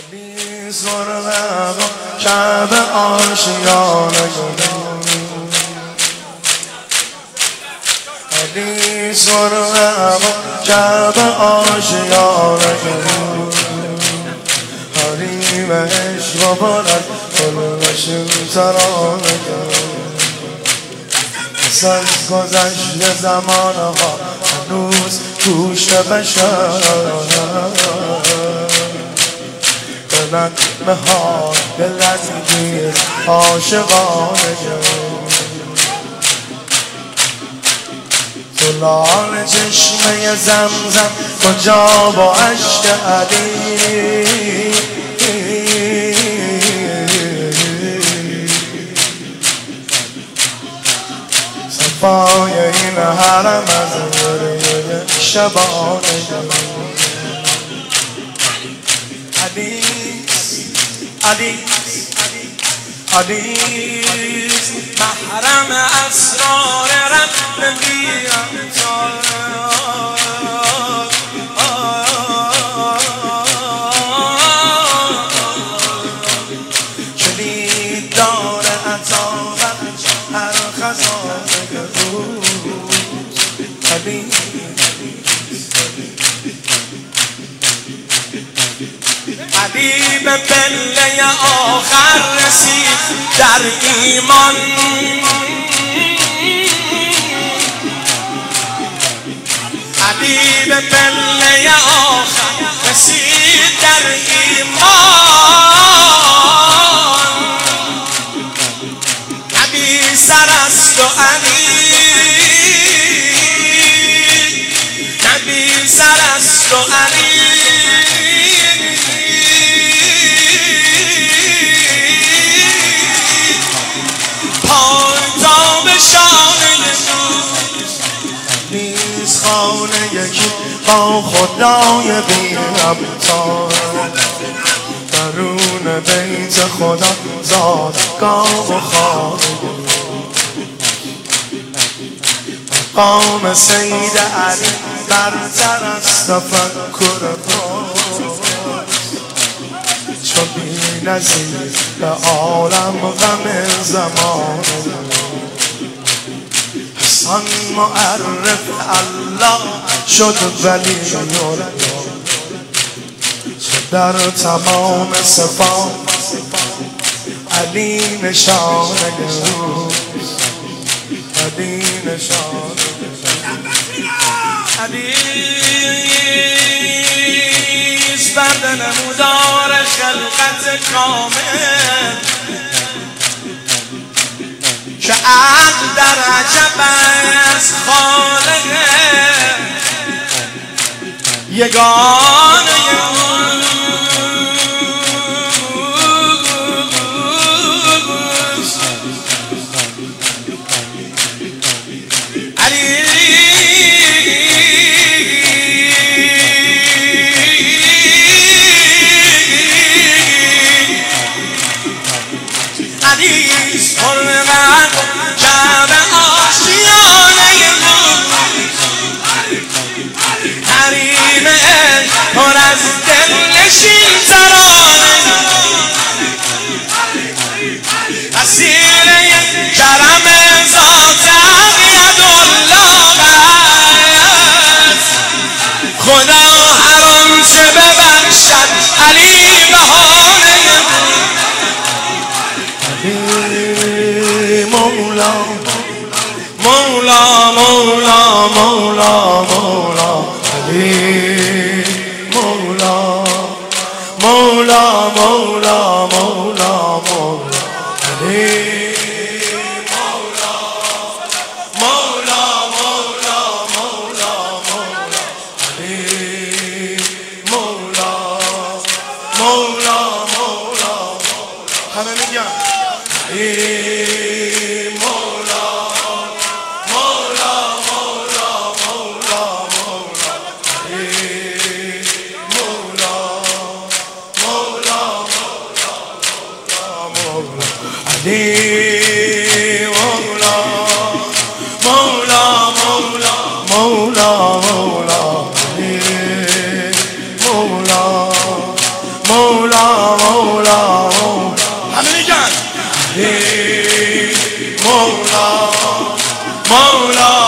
علی سرمه شب آشیانه علی سرمه شب آشیانه حریمش با بلد کلشون ترانه پس از گذشت زمانها هنوز گوش بشر به نغمه ها دلانگیز عاشقانه تو لال چشمه زمزم کجا با عشق علی صفای این حرم از گریه شبانه علیس محرم اسرار رب بیامتار کلید دار عطا هر خزانه روز علی به پله آخر رسید در ایمان علی به پله آخر رسید در ایمان نبی سرست و علی نبی سرست و علی خانه یکی با خدای بی همتار درون بیت خدا زادگاه و خانه مقام سید علی برتر از تفکر چو بی نظیر به عالم غم زمانه حسن معرف الله شد ولی چه در تمام صفات علی نشانه علی نشانه علیست فرد نمودار خلقت کامل که عقل در عجب از خالق یگانه علیست فرمت شب آشیانه حریم پر از دلنشین ترانه اسیر کرم ذات یدالله است خدا هر آنچه ببخشد علی بهانه مولا مولا مولا مولا مولا علی مولا مولا مولا مولا مولا علی مولا مولا مولا مولا مولا علی مولا مولا مولا همه میگن علی مولا مولا مولا مولا مولا علی مولا مولا مولا مولا